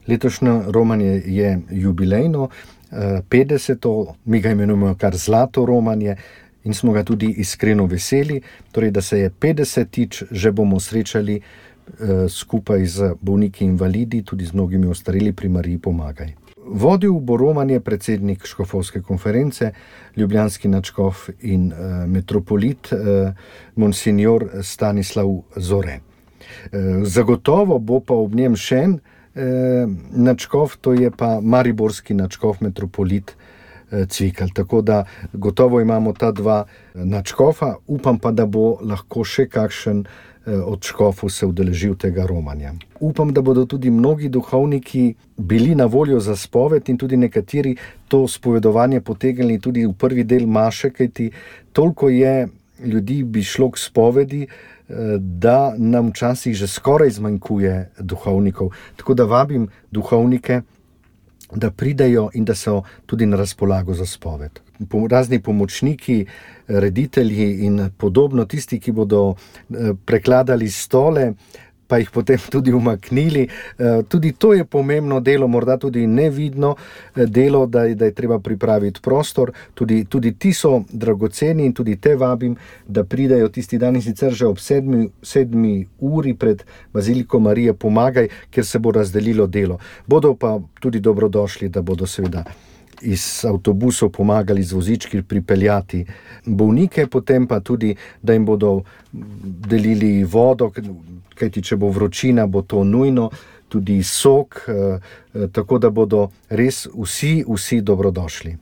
Letošnje romanje je jubilejno, 50. Mi ga imenujemo kar zlato romanje in smo ga tudi iskreno veseli, torej da se je 50-tič že bomo srečali skupaj z bolniki invalidi, tudi z mnogimi ostareli pri Mariji Pomagaj. Vodil bo romanje predsednik škofovske konference, ljubljanski nadškof in metropolit monsignor Stanislav Zore. Zagotovo bo pa ob njem še en nadškof, to je pa mariborski nadškof metropolit Cvikl. Tako da gotovo imamo ta dva nadškofa, upam pa, da bo lahko še kakšen od škofov se udeležil tega romanja. Upam, da bodo tudi mnogi duhovniki bili na voljo za spoved in tudi nekateri to spovedovanje potegnili tudi v prvi del maše, kajti toliko je ljudi bi šlo k spovedi, da nam včasih že skoraj zmanjkuje duhovnikov. Tako da vabim duhovnike, da pridejo in da so tudi na razpolago za spoved. Razni pomočniki, reditelji in podobno, tisti, ki bodo prekladali stole, pa jih potem tudi umaknili. Tudi to je pomembno delo, morda tudi nevidno delo, da je treba pripraviti prostor. Tudi ti so dragoceni in tudi te vabim, da pridejo tisti dan in sicer že ob 7. uri pred Baziliko Marije Pomagaj, kjer se bo razdelilo delo. Bodo pa tudi dobrodošli, da bodo seveda iz avtobusov pomagali z vozički pripeljati bolnike, potem pa tudi, da jim bodo delili vodo, kajti če bo vročina, bo to nujno, tudi sok, tako da bodo res vsi dobrodošli.